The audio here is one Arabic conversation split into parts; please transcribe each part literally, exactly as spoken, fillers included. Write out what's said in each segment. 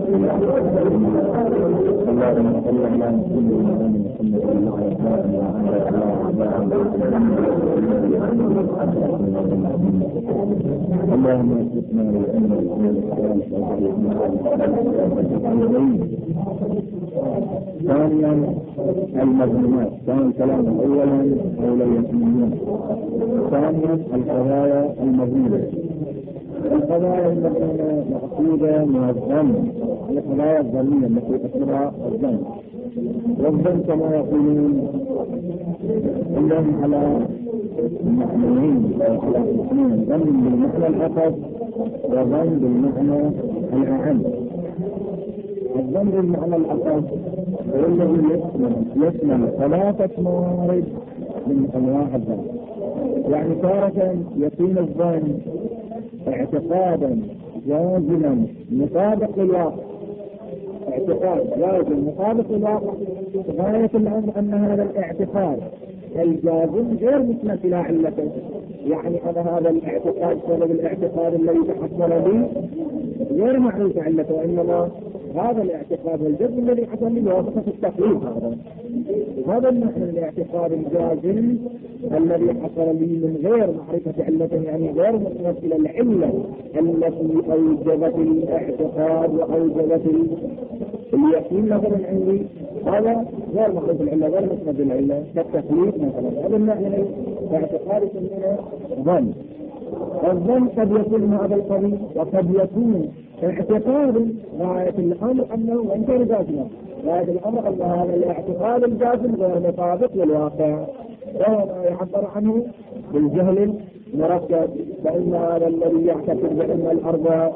اللهم اثبتنا لأن ثانيا المظلومات. كان الكلام اولا اولا يسمون. ثانيا القضايا المظلومه. القضايا المظلومه مقصوده من الظن، القضايا الظنيه التي اصلها الظن، والظن كما يقولون انهم على معنيين او على قسمين: ظن بالمعنى الاخص وظن بالمعنى الاعم. الظن بالمعنى الاخص هو الذي يشمل يشمل ثلاثه موارد من انواع الظن. يعني تارة يكون الظن اعتقادا جازما مطابق للواقع، اعتقاد جازم مطابق للواقع، غاية الامر ان هذا الاعتقاد الجازم غير مسند الى علته. يعني انا هذا الاعتقاد سبب الاعتقاد الذي تحصل لي غير معروف علته، وانما هذا الاعتقاد والجزم الذي حصل لي بواسطة التقليد. هذا هذا النوع من الاعتقاد الجازم الذي حصل لي من غير معرفة علته، يعني غير مسند الى العلة التي اوجبت الاعتقاد واوجبت اليقين مثلا عندي، هذا غير معروف العلة، غير مسند العلة كالتقليد مثلا. هذا النوع من الاعتقاد يسمونه ظن. الظن قد يكون هذا القبيل، وقد يكون اعتقاد غاية الامر انه وان كان جازما، غاية الامر ان هذا الاعتقاد الجازم غير مطابق للواقع، وهو ما يعبر عنه بالجهل المركب. فان هذا الذي يعتقد بان الارض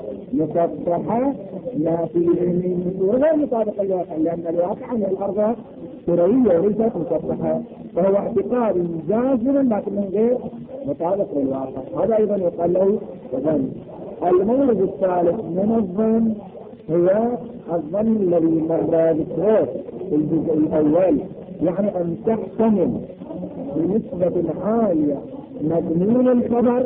مسطحة ما في علمه غير مطابق للواقع، لان الواقع ان الارض كروية وليست مسطحة، فهو اعتقاد جازم لكنه غير مطابق للواقع. هذا ايضا يقال له ظن. المورد الثالث من الظن هو الظن الذي مر ذكره في الجزء الاول، يعني ان تحتمل بنسبة عالية مضمون الخبر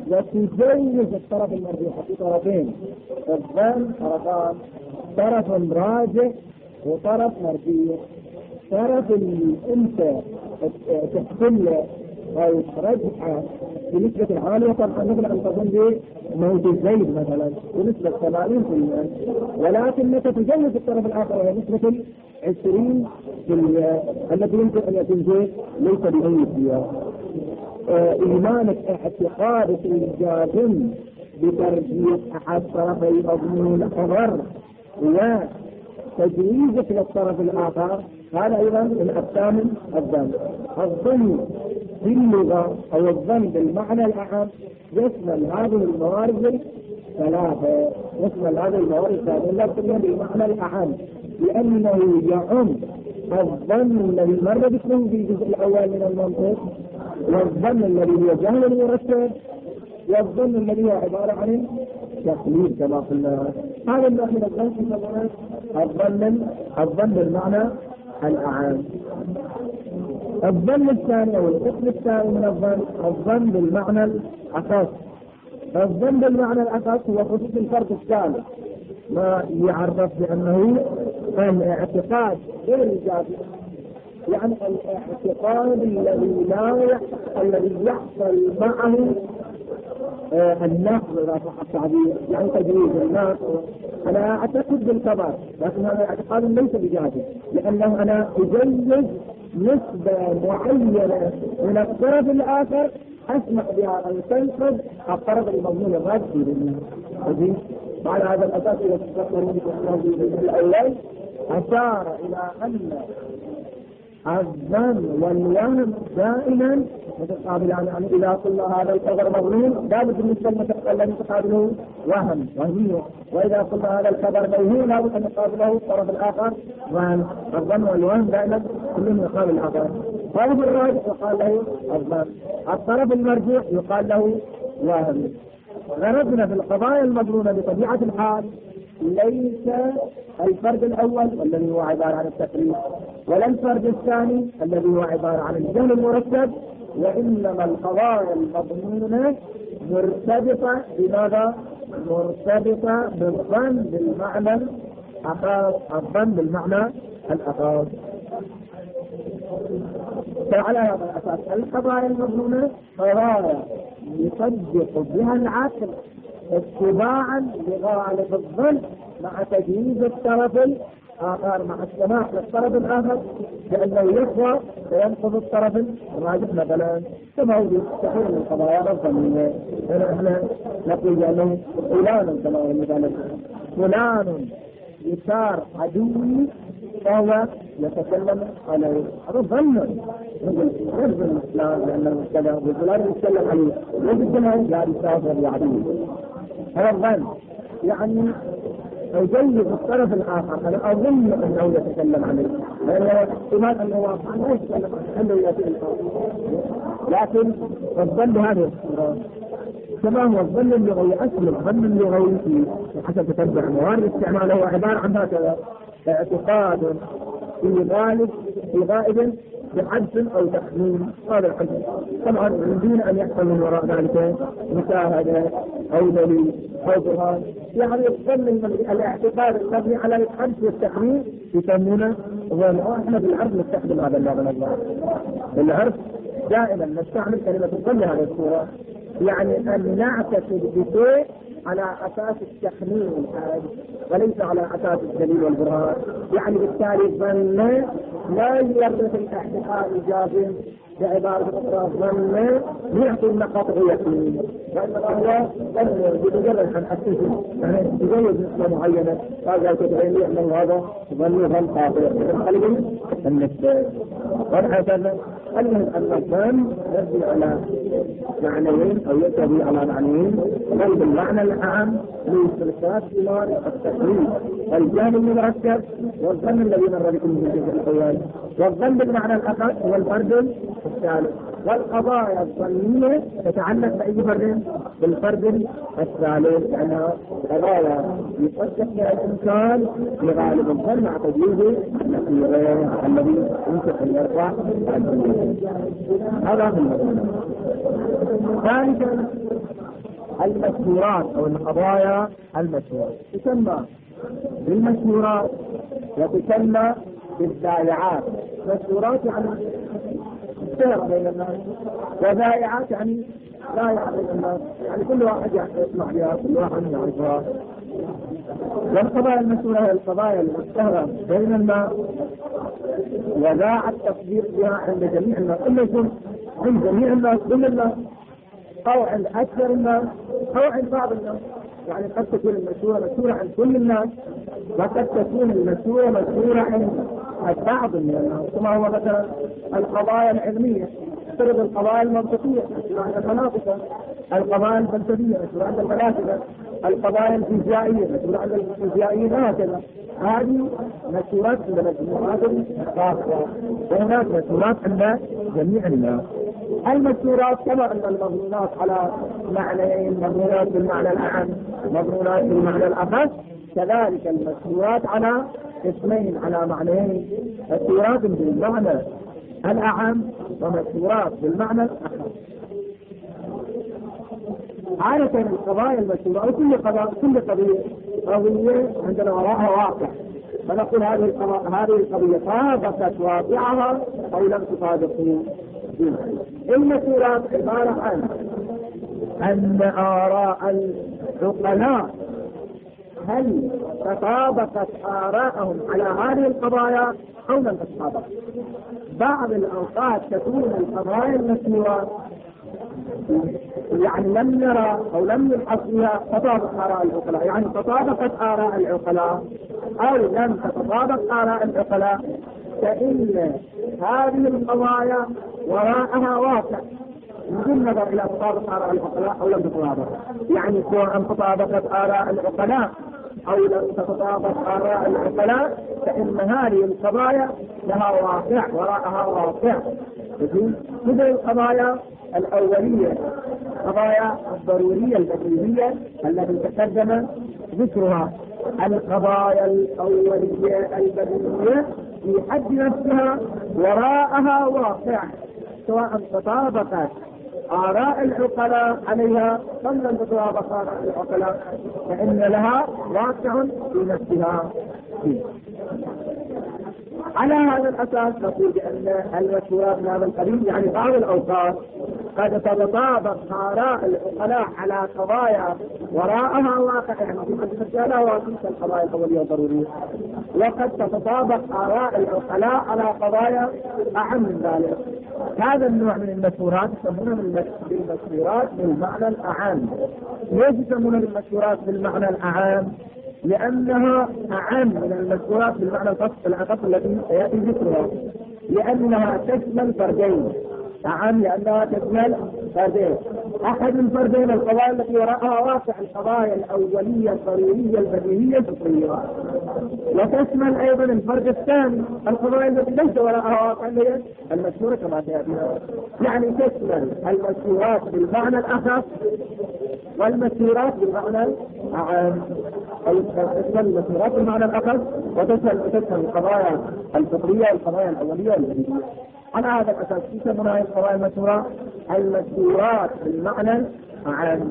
وتجوز الطرف المرجوح في طرفين. الظن طرفان: طرف راجح وطرف مرجوح. طرف اللي انت تحتمل او ترجح بنسبة عالية، طبعا مثل ان تظن بموت زيد مثلا بنسبة ثمانين بالمئة، ولكنك تجوز الطرف الاخر وهي نسبة عشرين بالمئة التي يمكن ان يكون زيد ليس بميت فيها. آه ايمانك اعتقادك الجازم بترجيح احد طرفي مضمون الخبر وتجويزك للطرف الاخر، هذا ايضا من اقسام الظن. الظن في اللغة او الظن بالمعنى الاعم يشمل هذه الموارد ثلاثة، يشمل هذه الموارد الثلاثة لكنها بالمعنى الاعم، لانه يعم الظن الذي مر باسمه في الجزء الاول من المنطق، والظن الذي هو جهل المركب، والظن الذي هو عبارة عن تقليد كما قلنا. هذا النوع من الظن يسمونه الظن الظن بالمعنى الأعام. الظن الثاني او القسم الثاني من الظن الظن بالمعنى الأخص. الظن بالمعنى الأخص هو خصوص الفرد الثالث، ما يعرف بأنه الاعتقاد غير الجازم، يعني الاعتقاد الذي لا يحصل الذي يحصل معه آه النقض اذا صح التعبير، يعني تجويز النقض. انا اعتقد بالخبر لكن هذا اعتقاد ليس بجازم، لانه انا اجوز نسبة معينة من الطرف الاخر اسمح بها ان تنقض الطرف المضمون الرئيسي منه. على هذا الاساس اذا تذكرون في الاول اشار الى ان الظن والوهم دائما متقابل، يعني اذا قلنا هذا الخبر مظنون لابد بالنسبه للمتكلم تقابله وهم وهميه، واذا قلنا هذا الخبر موهوم لابد ان يقابله الطرف الاخر وهم. الظن والوهم دائما كلهم يقابل الاخر. الطرف الراجح يقال له الظن، الطرف المرجوح يقال له وهم. غرضنا في القضايا المظنونه بطبيعه الحال ليس الفرد الاول والذي هو عبارة عن التقليد، ولا الفرد الثاني الذي هو عبارة عن الجهل المركب، وانما القضايا المضمونة مرتبطة بماذا؟ مرتبطة بالظن بالمعنى أخاف الظن بالمعنى الأخاف. فعلى هذا الأساس القضايا المظنونة قضايا يصدق بها العقل اتباعا لغالب الظن مع تجهيز الطرف الآخر، مع السماح للطرف الآخر بأنه يقوى وينقض الطرف الراجح مثلا كما هو كثير من القضايا الظنية. هنا احنا نقول بأنه فلان كما هو مثلا فلان يسار عدوي فهو يتكلم عليه، هذا ظن نقول يظن فلان لأنه كذا وفلان يتكلم عليه ويجب لا يسافر يعدوي، هذا الظن يعني أجيب الطرف الآخر. أنا أظن أنه يتكلم عليه لأنه احتمال أنه واقعا لا يتكلم عنه يأتي لكن الظن بهذه الصورة كما هو الظن اللغوي. أصل الظن اللغوي في حسب تتبع موارد استعماله هو عبارة عن هكذا: اعتقاد في غالب في غائب بحدث أو تخمين. هذا الحدث طبعا يمكن أن يحصل من وراء ذلك مشاهدة أو دليل أو برهان. يعني الظن الاعتقاد المبني على الحدث والتخمين يسمونه ظن. احنا في العرف نستخدم هذا اللفظ. في العرف دائما نستعمل كلمة الظن هذه الصورة، يعني أن نعتقد بشيء على أساس التخمين وليس على أساس الدليل والبرهان. يعني بالتالي الظن لا يورث الاعتقاد الجازم، بعبارة أخرى ظن يعطي النقاط اليقين، وإنما هو ظن بمجرد أن أكتشف يعني تجوز نسبة معينة هذا تبين لي أنه هذا ظن ظن خاطئ قلبي النسبة. وهكذا المهم أن الظن يبني على معنيين أو يتبي على معنيين: ظن بالمعنى العام لإشراكات إيمان التقليد الجانب المركب، والظن الذي مر بكم من الجزء الأول، والظن بالمعنى الأخر هو الفرد الثالث. والقضايا الظنية تتعلق بأي فرد؟ بالفرد الثالث، لأنها قضايا يصدق فيها الإنسان لغالب الظن مع تجويز النتيجة الذي يمكن أن يرفع هذا في المظنة. ثالثا المشهورات أو القضايا المشهورة تسمى بالمشهورات وتسمى بالذائعات. مشهورات يعني اشتهر بين الناس، وذائعات يعني لا يعرف الناس، يعني كل واحد يسمع بها، كل واحد يعرفها. والقضايا المشهورة هي القضايا المشتهرة بين الناس وذاع التصديق بها عند جميع الناس، إما يكون عند جميع الناس كل الناس أو عند أكثر الناس أو عند بعض الناس. يعني قد تكون المشهورة مشهورة عند كل الناس، وقد تكون المشهورة مشهورة عند بعض من الناس، كما هو مثلا القضايا العلمية ترد القضايا المنطقية مشهورة عند الفلاسفة، القضايا الفلسفية مشهورة عند الفلاسفة، القضايا الفيزيائية مشهورة عند الفيزيائيين، هكذا. هذه مشهورات عند مجموعات خاصة، وهناك مشهورات عند جميع الناس. المشهورات كما أن المظنونات على معنيين: مظنونات بالمعنى الأعم، مظنونات بالمعنى الأخص، كذلك المشهورات على اسمين على معنيين: مشهورات بالمعنى الأعم ومشهورات بالمعنى الأخص. عادة القضايا المشهورة أو كل قضاء كل قضية قضية عندنا وراءها واقع، فنقول هذه القضاء هذه القضية طابقت واقعها أو لم تطابقه. المشهورات عبارة عن أن آراء العقلاء هل تطابقت آراءهم على هذه القضايا أو لم تتطابق. بعض الأوقات تكون القضايا المشهورة يعني لم نرى أو لم نبحث فيها تطابق آراء العقلاء، يعني تطابقت آراء العقلاء أو لم تتطابق آراء العقلاء، فإن هذه القضايا وراءها واقع بدون نظر إلى تطابق آراء العقلاء أو لم تتطابق. يعني سواء تطابقت آراء العقلاء أو لم تتطابق آراء العقلاء، فإن هذه القضايا لها واقع وراءها واقع. مثل القضايا الأولية، القضايا الضرورية البديهية التي تقدم ذكرها، القضايا الأولية البديهية في حد نفسها وراءها واقع، سواء تطابقت آراء العقلاء عليها قبل أن تتوافق آراء العقلاء، فإن لها واقع في نفسها فيه. على هذا الأساس نقول بأن المشهورات من هذا القبيل يعني بعض الأوقات قد تتطابق آراء العقلاء على قضايا وراءها واقع، يعني قد تتجاهلها واقع القضايا الأولية والضرورية، وقد تتطابق آراء العقلاء على قضايا أعم من ذلك. هذا النوع من المشهورات يسمونه بالمشهورات بالمعنى الأعام. ليش يسمونه بالمشهورات بالمعنى الأعام؟ لأنها أعم من المشهورات بالمعنى الأخص التي سيأتي ذكرها، لأنها تشمل فردين. أعم لأنها تشمل فردين، أحد الفردين القضايا التي وراءها واقع القضايا الأولية الضرورية البديهية الفطرية، وتشمل أيضا الفرد الثاني القضايا التي ليس وراءها واقع المشهورة كما سيأتي. يعني تشمل المشهورات بالمعنى الأخص والمشهورات بالمعنى الأعم، أي تشمل المشهورات بالمعنى الأخص وتشمل القضايا الفطرية والقضايا الأولية البديهية. على هذا الأساس يسمونها هذه القضايا المشهورة المشهورات بالمعنى العام.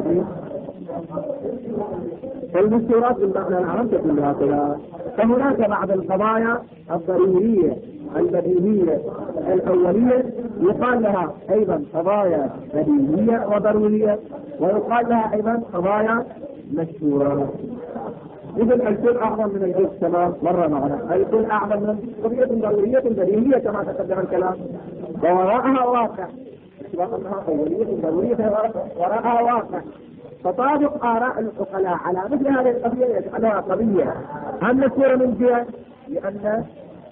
المشهورات بالمعنى العام تكون هكذا. فهناك بعض القضايا الضرورية البديهية الأولية يقال لها أيضا قضايا بديهية وضرورية، ويقال لها أيضا قضايا مشهورة. إذن الكل أعظم من الجزء تمام مرة معنا، الكل أعظم من قضية ضرورية بديهية كما تقدم الكلام، ووراءها واقع اتفاق أنها أولية ضرورية وراءها واقع. تطابق آراء العقلاء على مثل هذه القضية يجعلها قضية هم مشهورة من جهة، لأن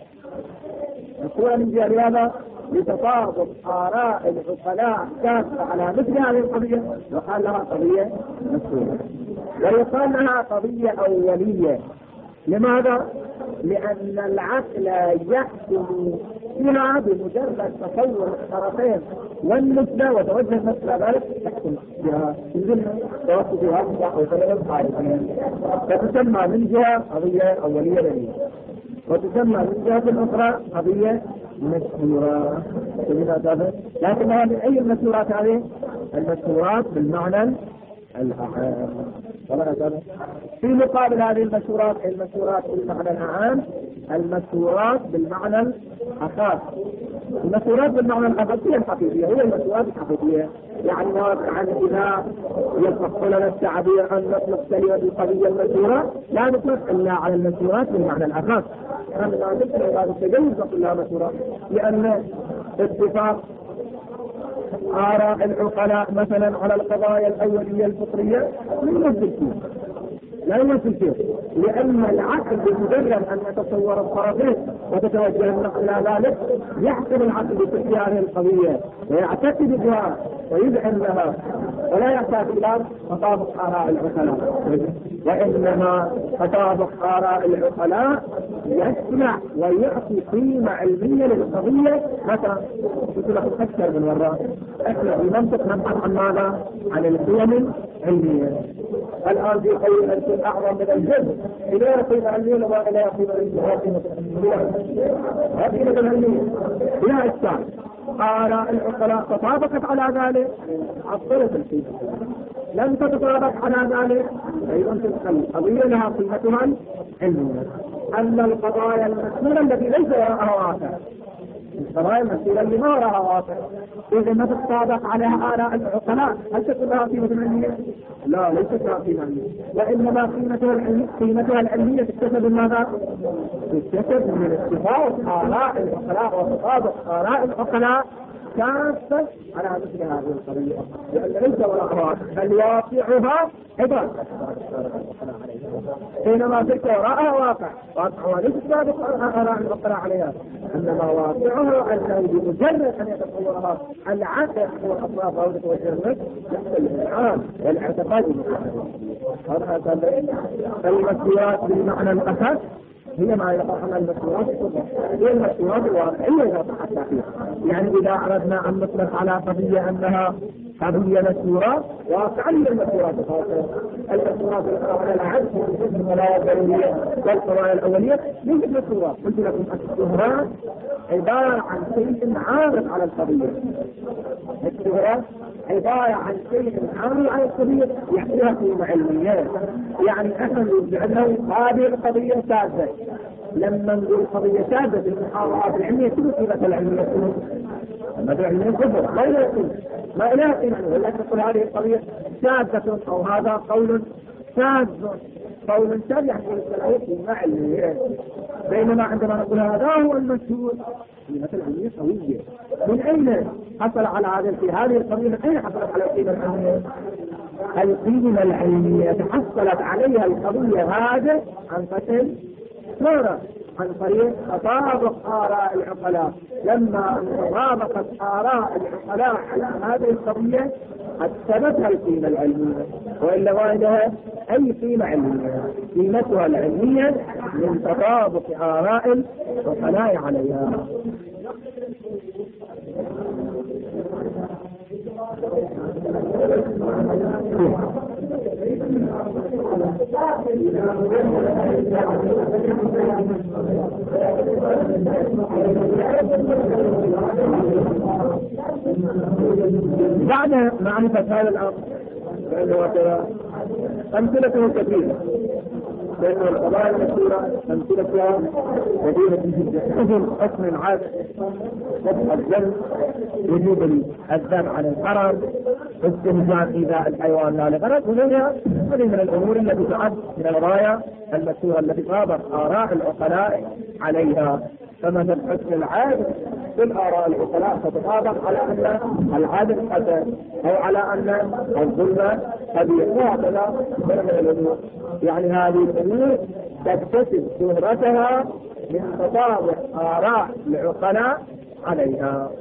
مشهورة من جهة لهذا لتطابق آراء العقلاء كافة على مثل هذه القضية، وقال لها قضية مشهورة. ويقال لها قضية أولية. لماذا؟ لأن العقل يحكم فيها بمجرد تصور الطرفين والنسبة وتوجه النسبة ذلك يحكم بها تنزلها توقف فيها وثلاث الخارجين، فتسمى من جهة قضية أولية دليل، وتسمى من جهة أخرى قضية مشهورة. لكنها من أي المشهورات هذه؟ المشهورات بالمعنى الأعام. في مقابل هذه المشهورات المشهورات بالمعنى الأعام المشهورات بالمعنى الأخص. المشهورات بالمعنى الأخص هي الحقيقية، هي المشهورات الحقيقية، يعني عن إذا يصح لنا التعبير أن نطلق كلمة القضية المشهورة لا نطلق إلا على المشهورات بالمعنى الأخص. أما مثل هذا التجوز نقول لها مشهورة، لأن اتفاق آراء العقلاء مثلا على القضايا الأولية الفطرية لا يمثل شيء، لا يمثل شيء، لأن العقل بمجرد أن يتصور الطرفين وتتوجه النقل إلى ذلك يحكم العقل بتلك هذه القضية ويعتقد بها ويذعن لها، ولا يحتاج إلى تطابق آراء العقلاء، وإنما تطابق آراء العقلاء يسمع ويعطي قيمة علمية للقضية. متى؟ قلت لكم أكثر من مرة احنا في منطق نبحث عن ماذا؟ عن القيم العلمية. الآن في قول الكل أعظم من الجزء، إذا قيمة علمية ولا إلى قيمة علمية هذه قيمة علمية بلا إشكال. آراء العقلاء تطابقت على ذلك عطلت القيمة، لم تتطابق على ذلك أيضا تلك القضية لها قيمتها العلمية. أما القضايا المسؤولة التي ليس وراءها واقع، القضايا المسؤولة اللي ما وراءها واقع إذا ما تتطابق عليها آراء العقلاء هل تكون لها قيمة علمية؟ لا، ليست لها قيمة علمية، وإنما قيمتها العلمية قيمتها العلمية تكتسب من ماذا؟ تكتسب من اتفاق آراء العقلاء وتطابق آراء العقلاء كافة على مثل هذه القضية، لأن ليس وراءها بل واقعها عبارة. حينما تلك وراءها واقع واقعها ليس سابق آراء العقلاء عليها، إنما واقعها أنه بمجرد أن يتصورها العقل والأطراف أو تتوجه النفس يحصل الإنعام والاعتقاد. المسؤولات بالمعنى الأخص هي ما يقع المسؤولات هي المسؤولات الواقعية إذا صحت فيها. يعني إذا أردنا أن نطلق على قضية أنها قضية مشهورة واقعية، المسؤولات المسؤولات على العدل والقضايا الضرورية والقضايا الأولية ليست مشهورة. قلت لكم الشهرات عبارة عن شيء عارض على القضية. الشهرة عبارة عن شيء عارض على القضية يحتاج قيمة علمية. يعني احنا نقول بأنه هذه القضية شاذة. لما نقول قضية شاذة في المحاضرات العلمية شنو قيمة العلمية؟ المدى العلمية كفر ما يمكن ما إله قيمة. ولا تقول هذه القضية شاذة أو هذا قول شاذ. قول شاذ يعني له قيمة علمية. بينما عندما نقول هذا هو المشهور قيمة العلمية قوية. من أين حصل على هذا في هذه القضية؟ من أين حصلت على القيمة العلمية؟ القيمة العلمية تحصلت عليها القضية هذا عن قتل صورة عن طريق تطابق آراء العقلاء. لما تطابقت آراء العقلاء على هذه القضية أكسبتها القيمة العلمية. وإلا ما لها أي قيمة علمية. قيمتها العلمية من تطابق آراء العقلاء عليها. بعد معرفة هذا الأمر فإنه ترى أمثلته كثيرة. لأن القضايا المشهورة أمثلتها كثيرة جدا. مثل حكم عاد وضع الذنب، وجوب الذنب على الحرم، استهزاء إيذاء الحيوان لا لغرض، وغيرها. هذه من الأمور التي تعد من الغاية المشهورة التي طابق آراء العقلاء عليها. فمثل حكم العاد كل آراء العقلاء تتطابق على أن العدل حسن أو على أن الظلم قبيح وهكذا من الأمور. يعني هذه الأمور تكتسب شهرتها من تطابق آراء العقلاء عليها.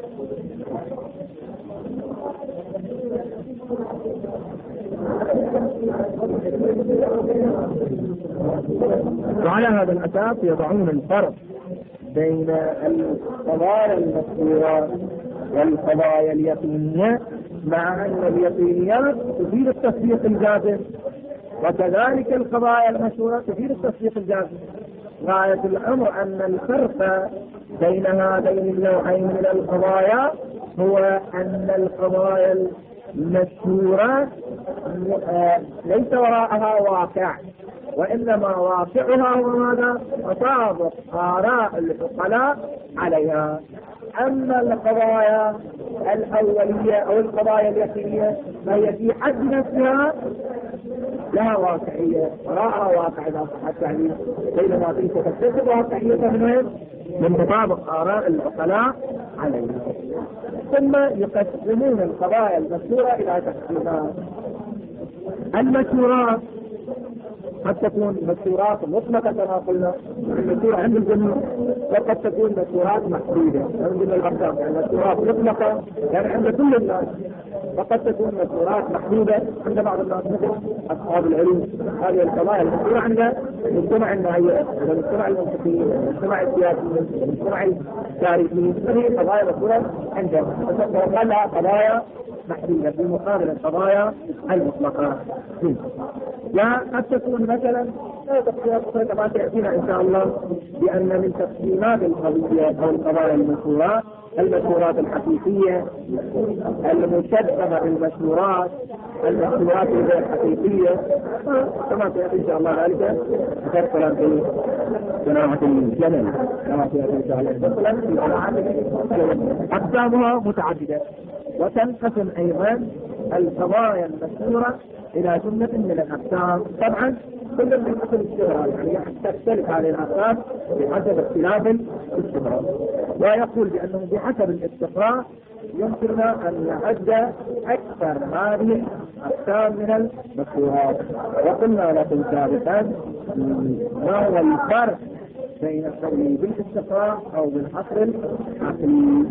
وعلى هذا الأساس يضعون الفرق بين القضايا المشهورة والقضايا اليقينية، مع أن اليقينيات تفيد التصديق الجازم وكذلك القضايا المشهورة تفيد التصديق الجازم. غاية الأمر أن الفرق بين هذين النوعين من القضايا هو أن القضايا المشهورة ليس وراءها واقع، وإنما واقعها هو ماذا؟ تطابق آراء العقلاء عليها. أما القضايا الأولية أو القضايا اليقينية فهي في حد نفسها لها واقعية، وراءها واقع إذا صح التعليم، بينما تلك تكتسب واقعيتها من من تطابق آراء العقلاء عليها. ثم يقسمون القضايا المشهورة إلى تقسيمات. المشهورات قد تكون مشهورات مطلقة كما قلنا المشهورة عند الجميع، وقد تكون مشهورات محدودة عند الأقسام، يعني مشهورات مطلقة يعني عند كل الناس، وقد تكون مشهورات محدودة عند بعض الناس مثل أصحاب العلم. هذه القضايا المشهورة عند المجتمع النهائي، المجتمع المنطقي، المجتمع السياسي، المجتمع التاريخي، هذه قضايا مشهورة عندهم، وقال لها قضايا محدودة في مقابل القضايا المطلقة. وقد تكون مثلا كما تأتينا إن شاء الله بأن من تقسيمات القضية أو القضايا المشهورات المشهورات الحقيقية المشبهة بالمشهورات المشهورات غير حقيقية، كما تأتي إن شاء الله ذلك أكثر كلام في صناعة الجمل كما تأتي إن شاء الله. أقسامها متعددة، وتنقسم أيضا القضايا المشهورة إلى جملة من الأقسام. طبعا كل من حسب الشهرة، يعني تختلف هذه الأقسام بحسب اختلاف الشهرة. ويقول بأنه بحسب الاستقراء يمكننا أن نعد أكثر هذه الأقسام من المشهورات. وقلنا لكم سابقا ما هو الفرق بين القول بالاستقراء أو بالحصر العقلي.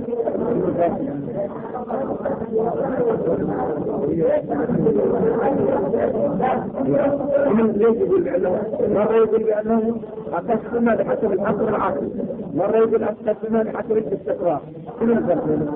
مرة يقول بأنه أقسمها بحسب الحصر العقلي، مرة يقول أقسمها بحسب الاستقراء. شنو الفرق بينهم؟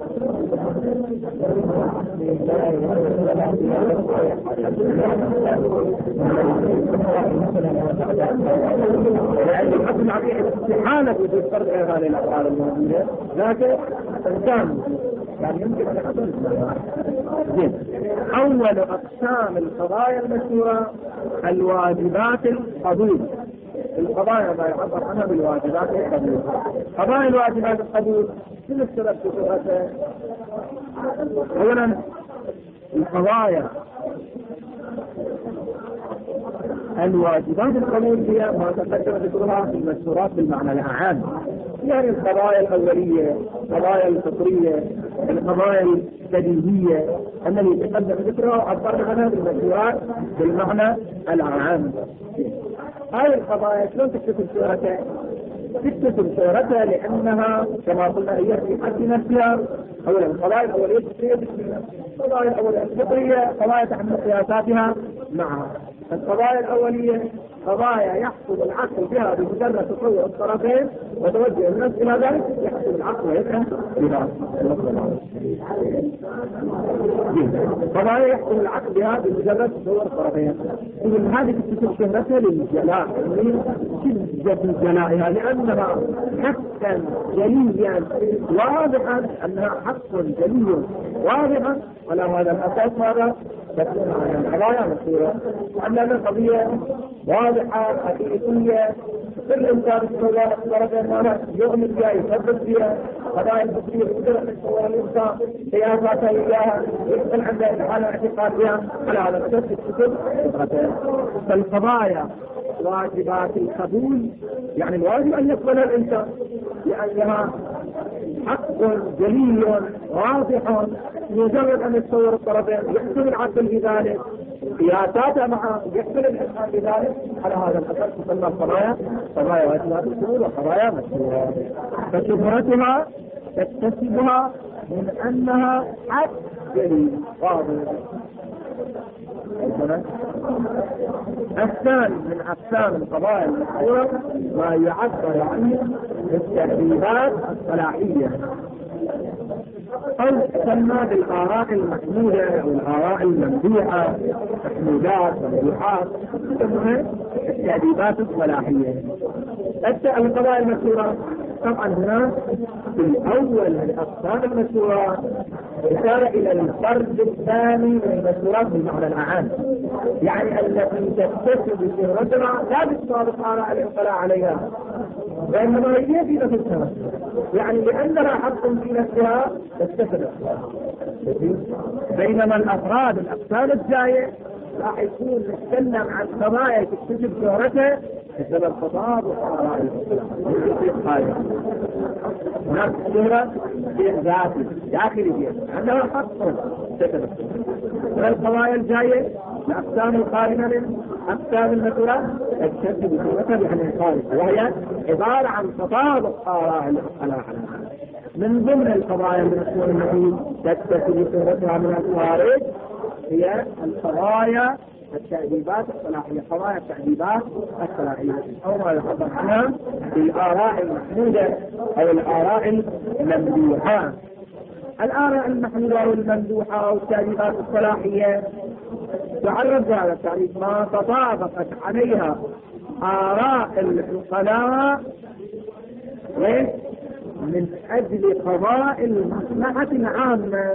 يعني الحصر العقلي في حالة وجود فرد غير هذه الأفعال الموجودة ذاك إنسان يعني يمكن أن يحصل. زين. أول أقسام القضايا المشهورة الواجبات القبول. القضايا ما يعبر عنها بالواجبات القبول. قضايا الواجبات القبول شنو السبب في صورتها؟ أولا القضايا الواجبات القبول هي ما تقدم ذكرها في المشهورات بالمعنى العام، يعني القضايا الأولية، القضايا الفطرية، القضايا البديهية التي تقدم ذكرها وعبر عنها بالمشهورات بالمعنى العام. هذه القضايا شلون تكتسب صورتها؟ تكتسب صورتها لأنها كما قلنا هي في حد نفسها. أولا القضايا الأولية الفطرية، القضايا الأولية الفطرية قضايا تحمل قياساتها معها. القضايا الأولية قضايا يحصل العقل بها بمجرد تصور الطرفين وتوجه الناس إلى ذلك يحصل العقل ويفهم بها. قضايا يحصل العقل بها بمجرد تصور الطرفين. إذن هذه تكتسب شهرتها للجلاء، شدة جلائها لأنها حقا جليا واضحا، أنها حق جلي واضحا، ولا هذا الأساس هذا تكون على القضايا مشهورة أن القضية واضحة حقيقية. كل إنسان يتصور الطرفين ماذا يؤمن بها يثبت بها. قضايا الفكرية بمجرد يتصور الإنسان قياساتها إياها يحصل عنده إحالة اعتقاد بها، على هذا الأساس تكتسب صورتها. فالقضايا واجبات القبول يعني الواجب أن يقبلها الإنسان لأنها حق جلي واضح، مجرد أن يتصور الطرفين يحصل العقل بذلك، قياساته معه يحصل الإحسان بذلك. على هذا الأساس تسمى القضايا قضايا واجبات القبول وقضايا مشهورة. فشهرتها تكتسبها من أنها حق جلي واضح. الثاني من أقسام القضايا المشهورة ما يعبر عنه بالتهديدات الصلاحية أو تسمى بالآراء المحمودة أو الآراء الممدوحة، محمودات ممدوحات تسمى التهديدات الصلاحية. القضايا المشهورة طبعا هنا في الأول من أقسام المشهورة إشارة إلى الفرد الثاني من المشهورات بالمعنى العام، يعني التي تكتسب شهرتها لا بالسابق آراء العقلاء عليها وإنما هي في نفسها، يعني لأنها حق في نفسها تكتسب. بينما الأفراد الأقسام الجاية راح يكون نتكلم عن قضايا تكتسب شهرتها بسبب تطابق آراء العقلاء. هناك شهرة ذاتي داخلي فيها عندها حق تكتسب. والقضايا الجاية الأقسام القادمة من أقسام المشهورات تكتسب شهرتها بأنها خارجة، وهي عبارة عن تطابق آراء العقلاء. من ضمن القضايا المشهورة التي تكتسب شهرتها من الخارج هي القضايا التأديبات الصلاحية، قضايا التأديبات الصلاحية أو ما يعبر عنها بالآراء المحمودة أو الآراء الممدوحة. الآراء المحمودة والممدوحة أو التأديبات الصلاحية تعرض هذا التعريف ما تطابقت عليها آراء العقلاء من أجل قضاء المصلحة العامة،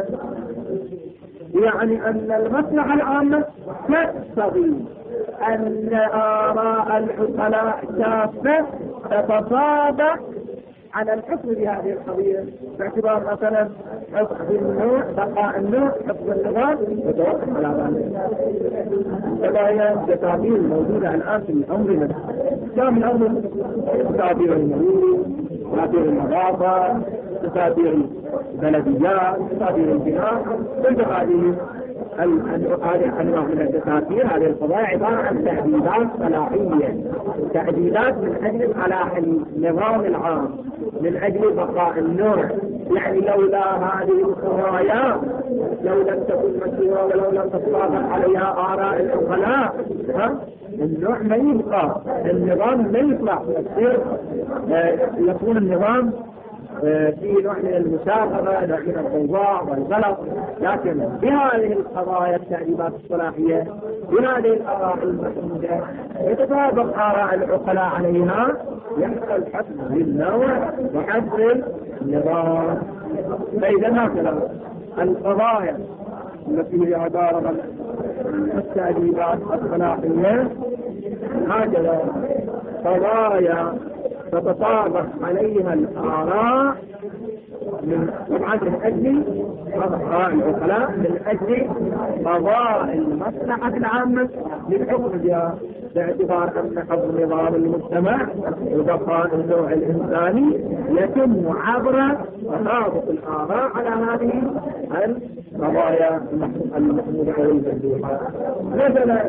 يعني أن المصلحة العامة تقتضي أن آراء العقلاء كافة تتطابق على الحكم بهذه القضية، باعتبار مثلا حفظ النوع، بقاء النوع، حفظ النظام يتوقف على ذلك. قضايا تتابير موجودة الآن في أمرنا كم الأمر، تتابير المرور، تتابير النظافة، تتابير البلديات، تتابير البناء، كل هذه هذه أنواع من التسابير. هذه القضايا عبارة عن تهديدات صلاحية، تهديدات من أجل صلاح النظام العام، من أجل بقاء النوع. يعني لولا هذه القضايا لو لم تكن مشروعة ولو لم تطابق عليها آراء العقلاء النوع ما يبقى، النظام ما يطلع، يصير يكون النظام في نوع من المسابقة، نوع من الضوضاء والغلط، لكن بهذه القضايا التأديبات الصلاحية بهذه الآراء المحمودة يتطابق آراء العقلاء عليها، يحصل حفظ للنوع وحفظ للنظام. فإذا هكذا القضايا التي هي عبارة عن التأديبات الصلاحية هكذا قضايا تتطابق عليها الآراء من طبعا من أجل آراء العقلاء من أجل قضاء المصلحة العامة للحكم بها، باعتبار أن حفظ نظام المجتمع وبقاء النوع الإنساني يتم عبر تطابق الآراء على هذه القضايا المحمودة والممدوحة. مثلا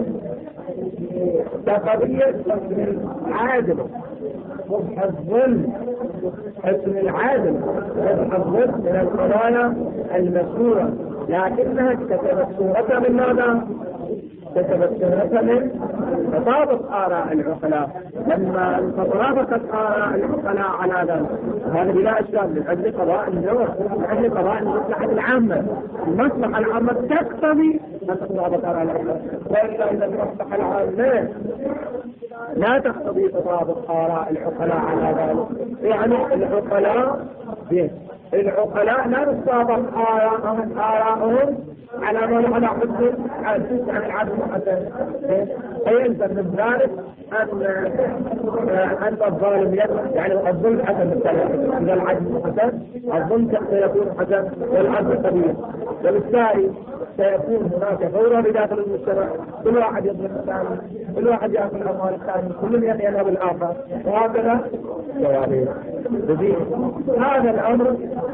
كقضية العادل صبح الظلم، حسن العادل صبح الظلم من القضايا المشهورة، لكنها اكتسبت صورتها من ماذا؟ اكتسبت صورتها من تطابق آراء العقلاء. لما تطابقت آراء العقلاء على ذلك هذا بلا إشكال من أجل قضاء النوع، من أجل قضاء المصلحة العامة. المصلحة العامة تقتضي أن تتطابق آراء العقلاء، وإلا إذا المصلحة العامة لا تقتضي تطابق آراء العقلاء على ذلك، يعني العقلاء العقلاء لا تطابق آراءهم آراءهم على ما على حد عن العدل الحسن، فيلزم من ذلك أن أن الظالم يعني الظلم حسن من العدل الحسن، الظلم سيكون حسن والعدل قبيح، وبالتالي سيكون هناك فورة بداخل المجتمع، كل واحد يظلم الثاني، كل واحد يأخذ الأموال الثاني، كل ينهب الآخر، وهكذا جوابين. هذا الأمر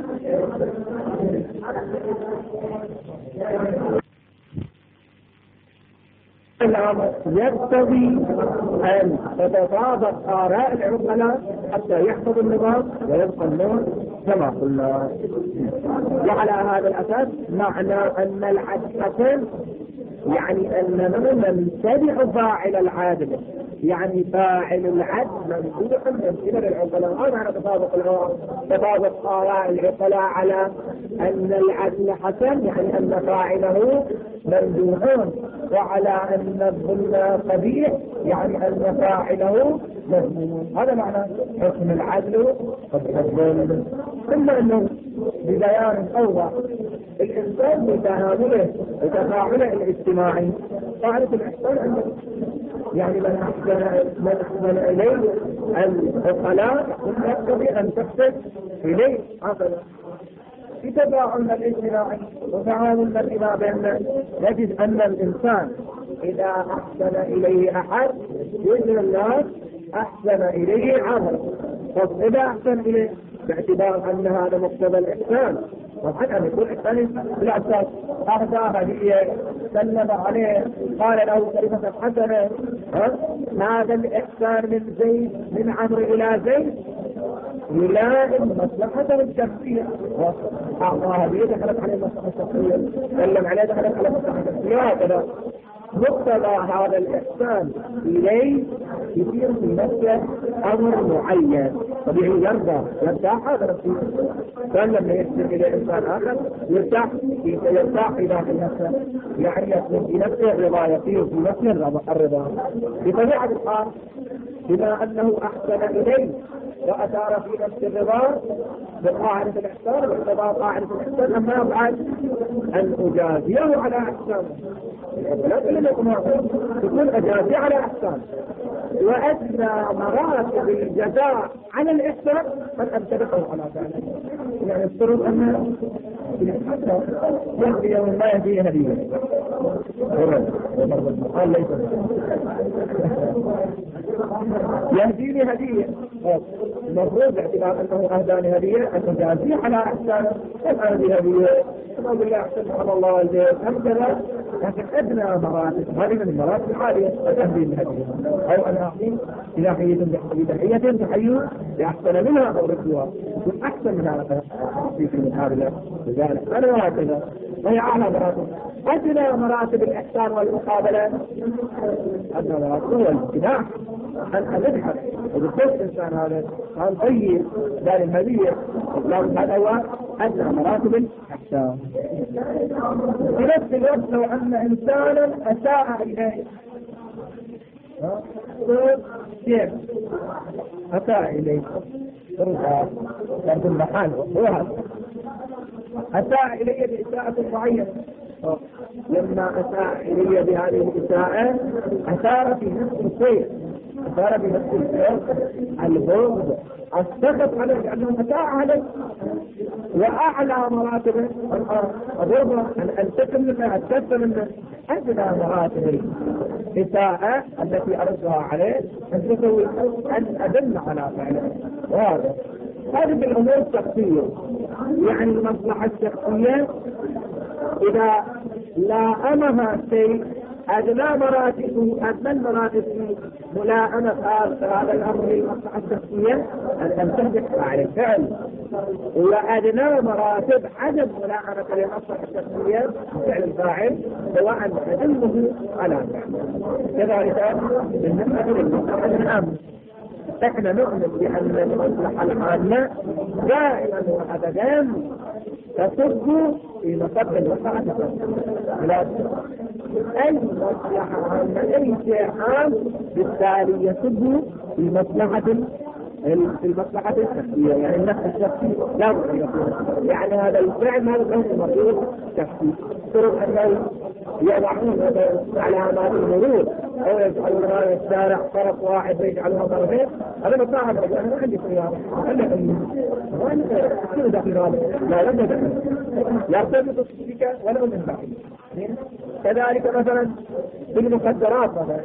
الأمر يقتضي أن تتطابق آراء العقلاء حتى يحفظ النظام ويبقى النوع كما قلنا. وعلى هذا الأساس معنى أن العدل حسن يعني أننا نتبع فاعل العدل، يعني فاعل العدل ممدوح من قبل العقلاء. هذا معنى تطابق تطابق آراء العقلاء على أن العدل حسن، يعني أن فاعله ممدوح، وعلى أن الظلم قبيح يعني أن فاعله مذموم. هذا معنى حكم العدل والظلم. ثم أنه ببيان أوضح الإنسان بتعامله وتفاعله الاجتماعي قاعدة الإحسان عنده، يعني من أحسن من أحسن إليه العقلاء يقتضي أن تحسن إليه عقلا. في تفاعلنا الاجتماعي وتعاملنا فيما بيننا نجد أن الإنسان إذا أحسن إليه أحد يجري الناس أحسن إليه عمل، فإذا أحسن إليه باعتبار أن هذا مقتضى الإحسان، وحتى أن يكون إحسان بالأساس أخذ هدية سلم عليه قال له كلمة حسنة، هذا الإحسان من زيد من عمرو إلى زيد يلائم مصلحته الشخصية، أعطاها هدية دخلت عليه المصلحة الشخصية، سلم عليه دخلت على المصلحة الشخصية، هكذا مقتضى هذا الإحسان إليه يصير في نفسه أمر معين طبيعي يرضى يرتاح هذا نفسه، كان لما يحسن إلى إنسان آخر يرتاح يرتاح في داخل نفسه، يعني يكون في نفسه الرضا، يصير في نفسه الرضا بطبيعة الحال بما أنه أحسن إليه وأثار في نفس الرضا بقاعدة الإحسان باعتبار قاعدة الإحسان. أما أفعل أن أجازيه على إحسانه، لا تقول لكم تكون أجازي على إحسان، وأدنى مراتب الجزاء على الإحسان من أمتلكه على ذلك، يعني الصروف أنه يهدي يوم ما يهدي هديه قال ليس يهديني هدية، المفروض باعتبار أنه أهداني هدية أن أجازي على إحسانه، أن أهدي هدية أقول الله أحسن على الله والبيت هكذا، لكن أدنى مراتب هذه من المراتب العالية أتهدي الهدية، أو أن أعطي إلهية بتحية تحيي لأحسن منها أو ردوها من أحسن من هذا في من هذا لذلك أنا وهكذا وهي أعلى مراتب أدنى مراتب الإحسان والمقابلة أدنى مراتب هو الاتباع، أن نضحك وبالضبط الإنسان هذا كان طيب دار المبيع الإسلام، هذا هو أدنى مراتب الإحسان. في نفس الوقت لو أن إنسانا أساء إليه كيف أساء إليه رجع كانت المحال هو أساء إلي بإساءة معينة، لما أساء إلي بهذه الإساءة أثار في نفس الشيء أثار في نفس الشيء البغض، السخط عليه لأنه أساء عليه. وأعلى مراتب الرضا أن أنتقم منه أتكفل منه، أدنى مراتب الإساءة التي أردها عليه أن تسوي أن أدل على فعله. وهذا هذه الأمور الشخصية، يعني المصلحة الشخصية إذا لائمها شيء أدنى مراتبه أدنى المراتب ملائمة هذا الأمر للمصلحة الشخصية أن تهدف على الفعل، وأدنى مراتب عدم ملائمة للمصلحة الشخصية فعل الفاعل سواء أدله على فعل. كذلك بالنسبة للمصلحة العامة احنا نؤمن بأن المصلحة العامة دائما وأبدا تصب في مصب المصلحة الشخصية. أي مصلحة عامة أي شيء عام بالتالي يصب في مصلحة في المصلحة الشخصية، يعني النفس الشخصي لا يكون، يعني هذا الفعل هذا له مصلحة شخصي. طرق أنه يضعون علامات المرور أو يجعلون هذا الشارع طرف واحد ويجعلونها طرفين، هذا مصاحب رجل. أنا ما عندي سيارة أنا أمي وأنا كل داخل هذا لا يوجد لا تجد الشركة ولا من بعد. كذلك مثلا في المخدرات، مثلا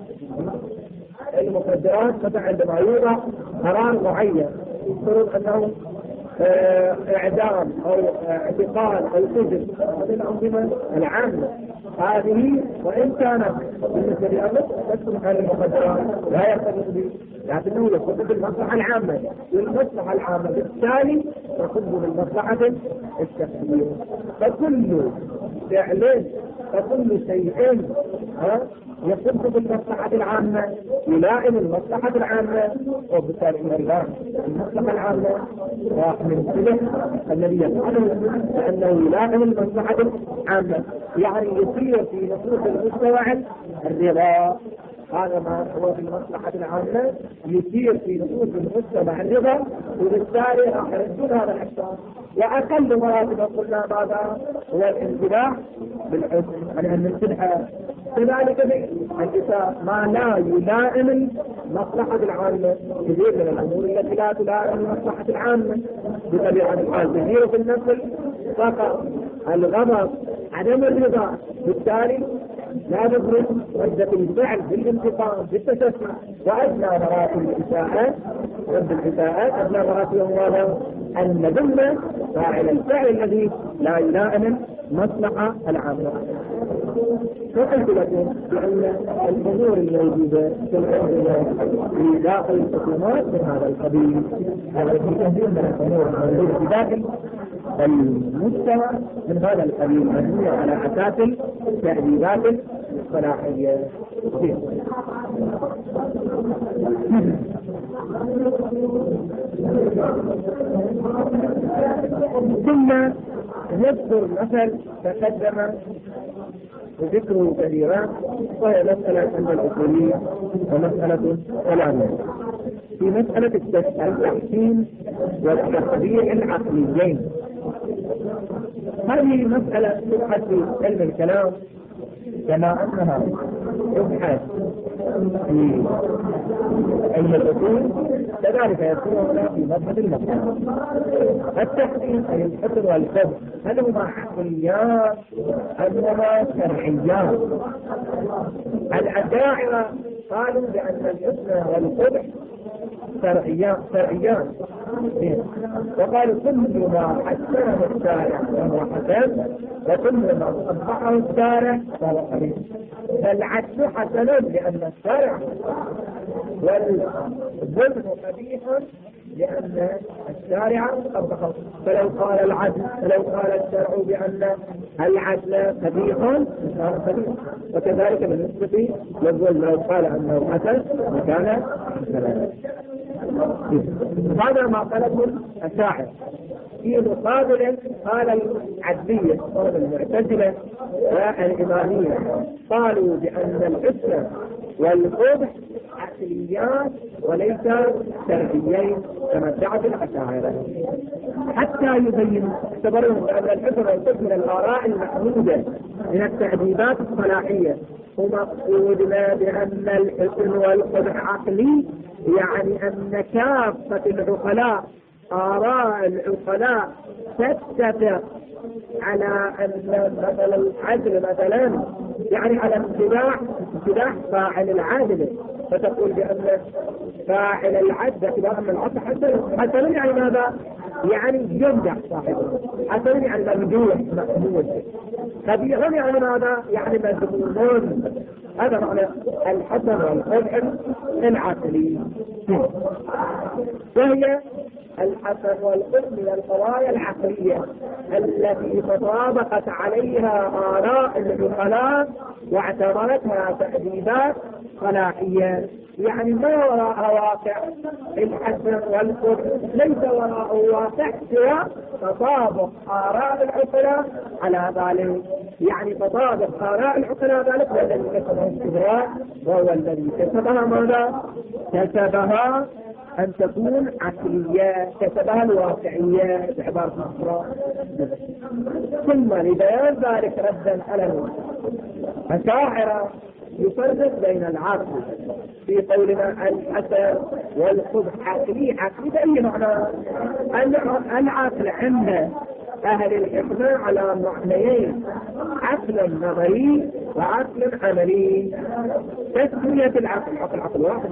المخدرات مثلا عندما يوضع قرار معين يفترض أنه اه اعدام او اعتقال او سجن، هذه الانظمه العامه هذه وان كانت بالنسبه للامر تدخل على المخدرات لا يرتبط به، لكنه يصب بالمصلحه العامه والمصلحه العامه بالتالي تصب بالمصلحه الشخصيه. فكل فعل فكل شيء ها يصب بالمصلحة العامة يلائم المصلحة العامة، وبالتالي إن المصلحة العامة من سلك الذي يفعله لأنه يلائم المصلحة العامة، يعني يصير في نصوص المستوى الرضا. هذا ما هو في المصلحة العامة يصير في نصوص المستوى الرضا، وبالتالي راح يردون هذا الإحسان. وأقل مراتب قلنا ماذا هو الانتباه بالحسن، يعني أن ننتبه. كذلك الإساءة ما لا يلائم المصلحة العامة، كثير من الأمور التي لا تلائم المصلحة العامة بطبيعة الحال. كثير في النسل فقط الغضب عدم الرضا، بالتالي لا تفرق ردة الفعل بالانتقام بالتشفي. وأدنى مراتب الإساءات رد الإساءات أدنى مراتبهم هذا أن نذم فاعل الفعل الذي لا يلائم المصلحة العامة. وقلت لكم بأن الأمور الموجودة في الأنظمة في داخل الحكومات من هذا القبيل، التي كثير من الأمور الموجودة في داخل المجتمع من هذا القبيل مبنية على أساس التأديبات الصلاحية. ثم نذكر مثل تقدم وذكره كثيرا، وهي مسألة عند الأصولية ومسألة كلامية في مسألة التحسين والتقدير العقليين. هذه مسألة تبحث في علم الكلام كما أنها تبحث في علم الأصول، كذلك يكون في مبحث المسألة. التحسين أي الحسن والحسن هل هما عقليات أم هما شرعيات؟ الأشاعرة قالوا بأن الحسن والقبح شرعيان شرعيان وقالوا كل ما حسنه الشارع فهو حسن وكل ما قبحه الشارع فهو قبيح. فالعدل حسن لأن الشارع والظلم قبيح لأن الشارع قبحه. فلو قال العدل فلو قال الشرع بأن العدل قبيح كان قبيح، وكذلك بالنسبة للظلم لو قال أنه حسن فكان حسنا. هذا ما قاله الشاعر. في مقابل قال العدلية قال المعتزلة والإمامية قالوا بأن الحسن والقبح عقليات وليس شرعيين كما ادعت الأشاعرة، حتى يبين اعتبروا أن الحسن والقبح من الآراء المحمودة من التعذيبات الصلاحية، ومقصودنا بأن الحسن والقبح عقلي، يعني أن كافة العقلاء آراء العقلاء تتفق على أن مثلا العدل مثلا يعني على امتداح امتداح فاعل العدل، فتقول بأن فاعل العدل إذا أن العدل حسن حسن يعني ماذا؟ يعني يمدح صاحبه، حسن يعني ممدوح محمود، قبيح يعني ماذا؟ يعني مذموم. هذا معنى الحسن والقبح العقلي. وهي الحسن والقبح من القضايا العقلية التي تطابقت عليها آراء العقلاء واعتبرتها تأديبات صلاحية، يعني ما وراء واقع الحسن والقبح، ليس وراء واقع سوى تطابق آراء العقلاء على ذلك، يعني تطابق آراء العقلاء ذلك هو الذي كسبه الكبراء، وهو الذي كسبها ماذا؟ كسبها أن تكون عقلية، كسبها الواقعية بعبارة أخرى. ثم لبيان ذلك ردا على الأشاعرة يفرق بين العقل في قولنا الحسن والقبح عقلي. عقلي بأي معنى؟ العقل عند أهل الحكمة على معنيين، عقل نظري وعقل عملي. تسمية العقل عقل عقل واحد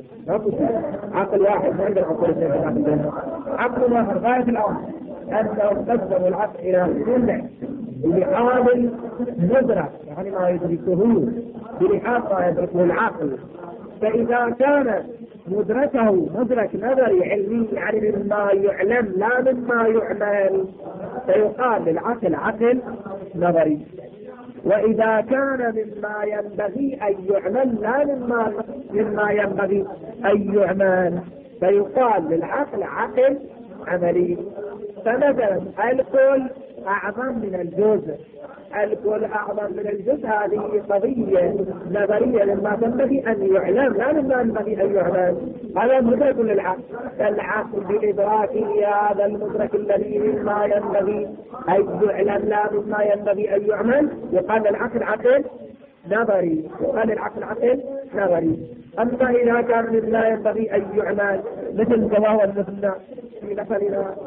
عقل واحد ما عند العقل اثنين، عقل واحد غاية الأمر أنه قدم العقل إلى كل بلحاظ مدرك، يعني ما يدركه بلحاظ ما يدركه العقل. فإذا كان مدركه مدرك نظري علمي يعني مما يعلم لا مما يعمل، فيقال للعقل عقل نظري. وإذا كان مما ينبغي أن يعمل لا مما, مما ينبغي أن يعمل، فيقال للعقل عقل عملي. فمثلا الكل أعظم من الجزء، الكل أعظم من الجزء هذه قضية نظرية لما ينبغي أن يعلم لا مما ينبغي أن يعلم، هذا مدرك للعقل. العقل بإدراكه هذا المدرك الذي مما ينبغي أن يعلم لا مما ينبغي أن يعمل، يقال للعقل عقل نظري، يقال للعقل عقل نظري. أما إذا كان مما ينبغي أن يعمل مثل كما هو المثل في مثلنا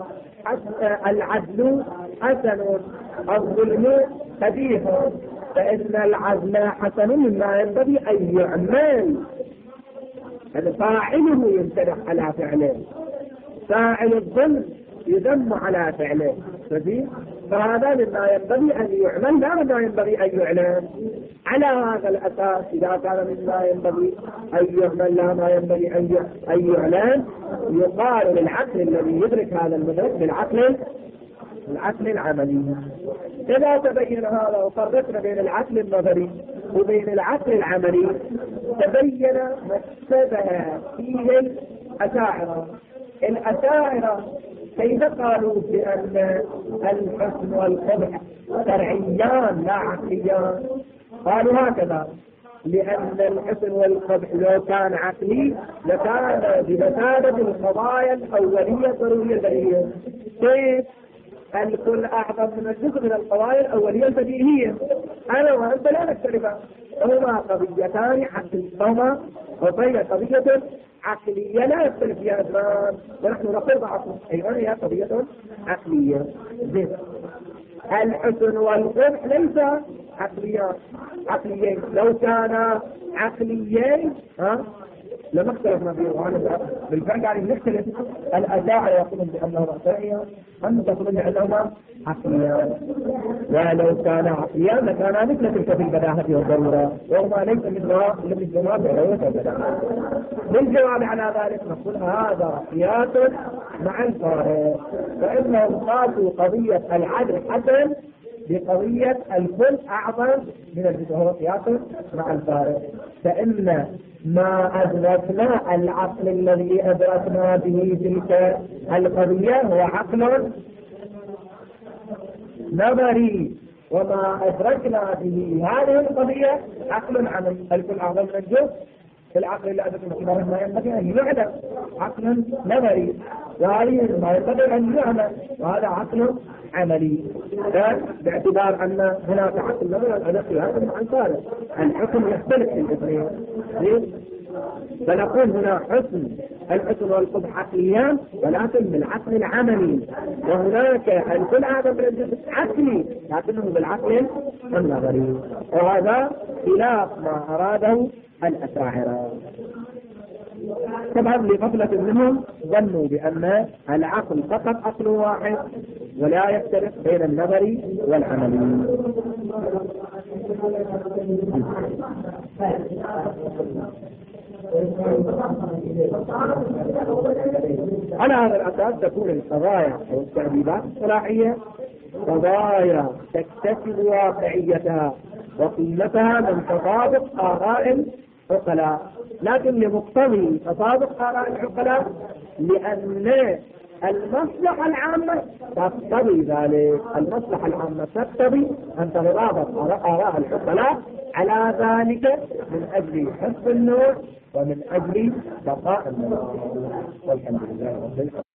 العدل حسن الظلم قبيح، فإن العدل حسن مما ينبغي أن يعمل، فاعله يمتدح على فعله، فاعل الظلم يذم على فعله، فهذا مما ينبغي أن يعمل لا مما ينبغي أن يعلم. على هذا الأساس إذا كان مما ينبغي أن يعمل لا ما ينبغي أن يعلم، يقال للعقل الذي يدرك هذا المدرك بالعقل العقل العملي. إذا تبين هذا وفرقنا بين العقل النظري وبين العقل العملي، تبين ما اشتبه فيه الأشاعرة. الأشاعرة كيف قالوا بأن الحسن والقبح شرعيان لا عقليان؟ قالوا هكذا: لأن الحسن والقبح لو كان عقلي لكان بمثابة القضايا الأولية ضرورية البديهية. كيف؟ الكل أعظم من الجزء من القضايا الأولية البديهية. أنا وأنت لا نختلفان، هما قضيتان عقليتهما وبين قضية عقلية لا يختلف فيها اثنان، ونحن نقول بعضهم أيضا هي قضية عقلية. زين. الحسن والقبح ليس عقليان عقليين، لو كان عقليين ها لما اختلفنا فيه وأنا بالفعل يعني نختلف. الأشاعرة يقولون بأنه رأسية، أنت تقولون بأنهما عقليان، ولو كان عقليان لكان مثل تلك في البداهة والضرورة، وهما ليس مثلها مثل الجواب علوية والبداهة. بالجواب على ذلك نقول هذا قياس مع الفارق، فإنهم قاسوا قضية العدل حسن بقضية الكل أعظم من الجزء، هو قياس مع الفارق. فإن ما أدركنا العقل الذي أدركنا به تلك القضية هو عقل نظري، وما أدركنا به هذه القضية عقل عملي. الكل أعظم من الجزء، في العقل اللي أدركنا فيه ما ينبغي أن يعلم عقل نظري، وهذه ما ينبغي أن يعمل، وهذا عقل عملي. باعتبار أن هناك عقل نظري والأدق هذا مع الفارق، الحكم يختلف في الاثنين. فنقول هنا حسن الحسن والقبح عقليان ولكن بالعقل العملي، وهناك الكل هذا بالجزء عقلي لكنه بالعقل النظري، وهذا خلاف ما أراده الأشاعرة. طبعا لغفلة منهم ظنوا بأن العقل فقط عقل واحد ولا يختلف بين النظري والعملي. على هذا الأساس تكون القضايا أو التعديلات الصلاحية قضايا تكتسب واقعيتها وقيمتها من تطابق آراء العقلاء، لكن لمقتضي تطابق آراء العقلاء لأن المصلحة العامة تقتضي ذلك. المصلحة العامة تقتضي أن تتطابق آراء العقلاء على ذلك من أجل حفظ النور ومن أجل بقاء النور. والحمد لله رب العالمين.